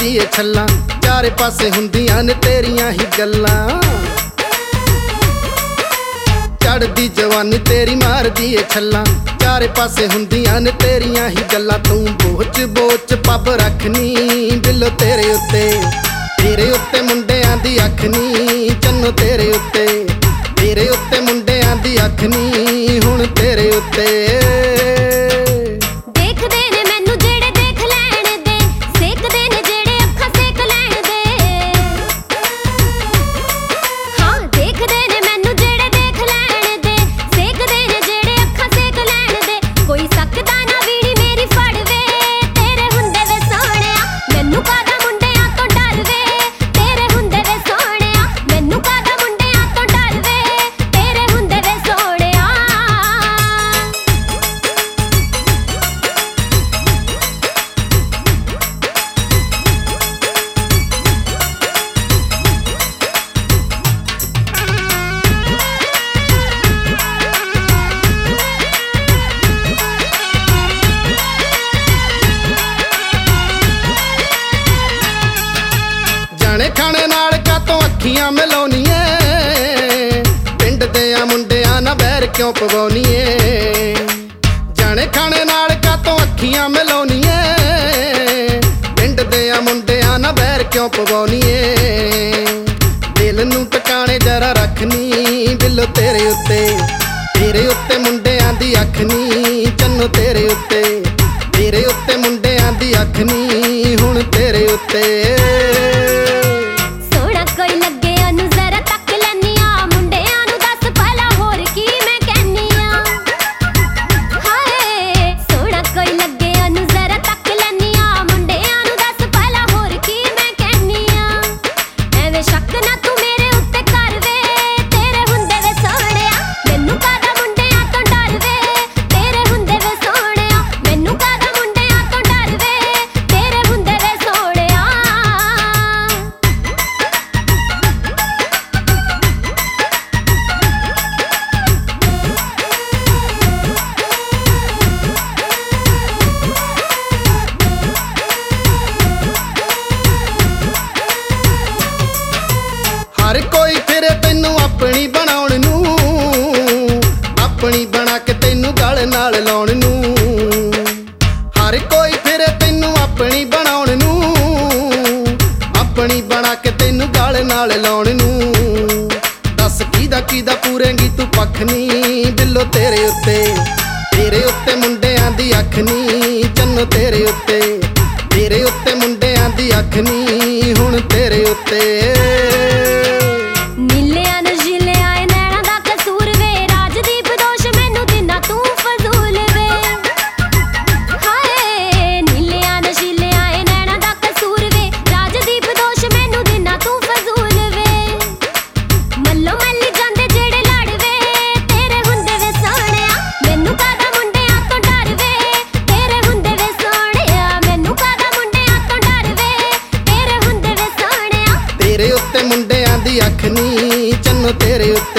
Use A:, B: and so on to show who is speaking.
A: मारदी ए छल्लां, चारे पासे हुंदियां ने तेरियां ही गल्लां। चढ़दी जवानी तेरी मारदी ए छल्लां, चारे पासे हुंदियां ने तेरियां ही गल्लां। तू बोच बोच पब रखनी बिल्लो तेरे उत्ते, तेरे उत्ते मुंडियां दी अख नी चन्नो तेरे उत्ते, तेरे उत्ते मुंडियां दी अख नी हुण तेरे उत्ते। जाने खाने नाल कातों अखियां मिलाउणीए, पिंड दियां मुंडियां ना बैर क्यों पवाउणीए। जाने खाने नाल कातों अखियां मिलाउणीए, पिंड दियां मुंडियां ना बैर क्यों पवाउणीए। दिल नूं टकाणे जरा रखनी बिल्लो तेरे उत्ते, तेरे उत्ते मुंडियां दी अख नी चन्नो तेरे उत्ते, तेरे उत्ते मुंडियां दी अख नी हुण तेरे उत्ते। हर कोई फिरे तैनू अपनी बनाउण नूं, अपनी बना के तैनू गल नाल लाउण नूं। हर कोई फिरे तैनू अपनी बनाउण नूं, अपनी बना के तैनू गल नाल लाउण नूं। दस कीदा पूरेंगी तू पख नी बिल्लो तेरे उत्ते, तेरे उत्ते मुंडियां दी अख नी चन्नो तेरे उत्ते, तेरे उत्ते मुंडियां दी अख नी हुण तेरे उत्ते। तेरे उत्ते मुंडियां दी अख नी चन्नो तेरे उत्ते।